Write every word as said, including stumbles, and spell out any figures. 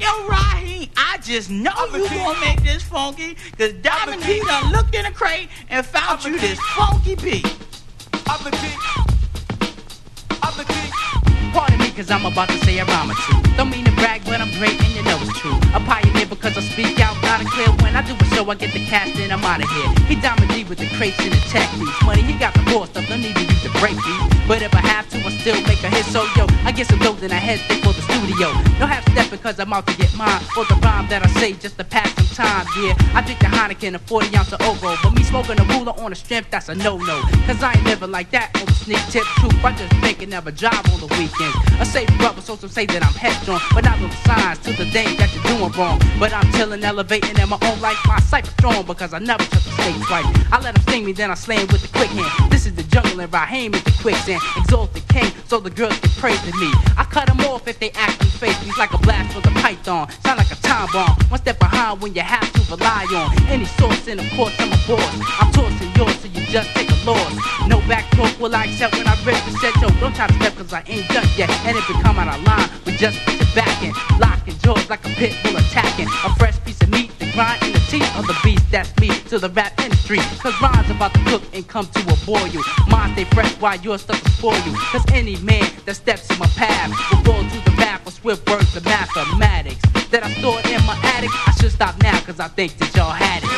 Yo, Raheem, I just know I'm you gonna make this funky, cause Diamond D done looked in the crate and found I'm you a this king. funky beat. I'm the king. I'm the king. Pardon me, cause I'm about to say a rhyme or two. Don't mean to brag, but I'm great and you know it's true. A pioneer because I speak out loud and clear. When I do a show, I get the cast and I'm out of here. He Diamond D with the crates and the techniques. Money, he got the raw stuff, don't need to use the break beat. But if I have to, I still make a hit. So yo, I get some dope, then I head straight for the studio. No half stepping cause I'm out to get mine. For the rhyme that I say just to pass some time, yeah. I drink the Heineken, a forty ounce of Ovo. But me smoking a ruler on the strength, that's a no-no. Cause I ain't living like that on the sneak tip truth. I just think and never drive on the weekends. A safe rubber, so some say that I'm headstrong. But not little signs to the things that you're doing wrong. But I'm chilling, elevating in my own life. My cipher strong because I never trust a snake twice. I let him sting me, then I slay him with the quick hand. This is the jungle and Raheem is the quicksand. Exalted king, so the girls can praise to me. I cut them off if they act unfaithful. He's like a blast for the python, sound like a time bomb. One step behind when you have to rely on any source, and of course I'm a boss. I'm tossing yours, so you just take a loss. No back talk will I accept when I rip the set. Yo, don't try to step cause I ain't done yet. And if it come out of line, we just put it back in. Locking jaws like a pit bull attacking. A fresh piece of meat, the grind in the teeth of the beast. That's me to the rap industry. Cause rhymes about to cook and come to a boil you. Mine stay fresh while yours stuff to spoil you. Cause any man that steps in my path will fall to the rap with swift words of mathematics that I stored in my attic. I should stop now cause I think that y'all had it.